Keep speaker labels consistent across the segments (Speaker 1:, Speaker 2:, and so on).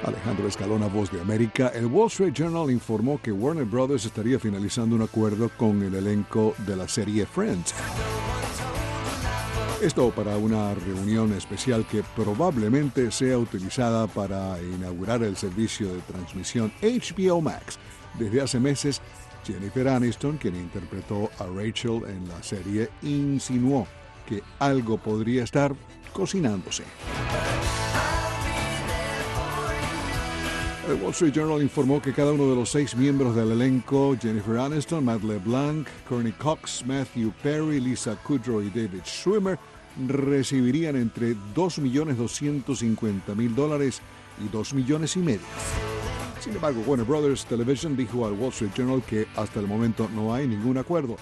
Speaker 1: Alejandro Escalona, Voz de América. El Wall Street Journal informó que Warner Brothers estaría finalizando un acuerdo con el elenco de la serie Friends. Esto para una reunión especial que probablemente sea utilizada para inaugurar el servicio de transmisión HBO Max. Desde hace meses, Jennifer Aniston, quien interpretó a Rachel en la serie, insinuó que algo podría estar cocinándose. El Wall Street Journal informó que cada uno de los 6 miembros del elenco, Jennifer Aniston, Matt LeBlanc, Courtney Cox, Matthew Perry, Lisa Kudrow y David Schwimmer, recibirían entre $2.250.000 y $2.5 millones. Sin embargo, Warner Brothers Television dijo al Wall Street Journal que hasta el momento no hay ningún acuerdo.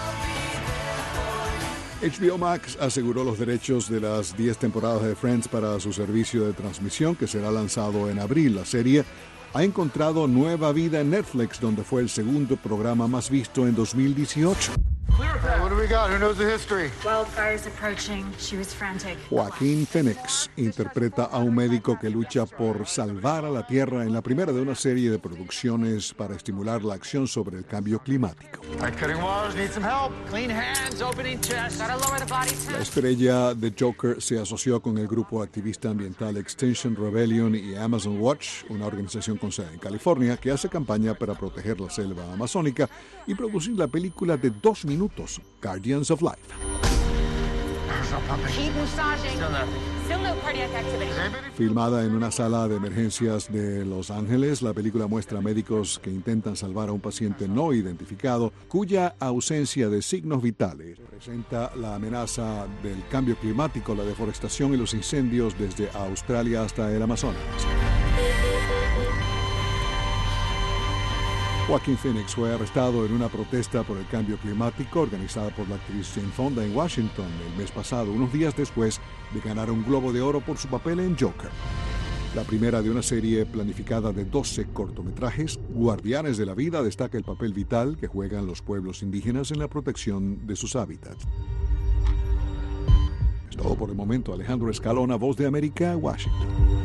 Speaker 1: HBO Max aseguró los derechos de las 10 temporadas de Friends para su servicio de transmisión, que será lanzado en abril. La serie ha encontrado nueva vida en Netflix, donde fue el segundo programa más visto en 2018.
Speaker 2: What do we got? Who knows the history?
Speaker 3: Wildfire's approaching. She was frantic.
Speaker 1: Joaquín Phoenix interpreta a un médico que lucha por salvar a la Tierra en la primera de una serie de producciones para estimular la acción sobre el cambio climático.
Speaker 2: All right, cutting wires, need some help. Clean hands, opening chest.
Speaker 3: Gotta lower the body
Speaker 1: La
Speaker 3: too.
Speaker 1: estrella de Joker se asoció con el grupo activista ambiental Extinction Rebellion y Amazon Watch, una organización con sede en California que hace campaña para proteger la selva amazónica y producir la película de 2 minutos, Guardians of Life.
Speaker 2: There's no pumping.
Speaker 3: Keep massaging.
Speaker 2: Still nothing.
Speaker 3: Still no cardiac activity.
Speaker 1: Filmada en una sala de emergencias de Los Ángeles, la película muestra a médicos que intentan salvar a un paciente no identificado cuya ausencia de signos vitales presenta la amenaza del cambio climático, la deforestación y los incendios desde Australia hasta el Amazonas. Joaquín Phoenix fue arrestado en una protesta por el cambio climático organizada por la actriz Jane Fonda en Washington el mes pasado, unos días después de ganar un Globo de Oro por su papel en Joker. La primera de una serie planificada de 12 cortometrajes, Guardianes de la Vida destaca el papel vital que juegan los pueblos indígenas en la protección de sus hábitats. Es todo por el momento. Alejandro Escalona, Voz de América, Washington.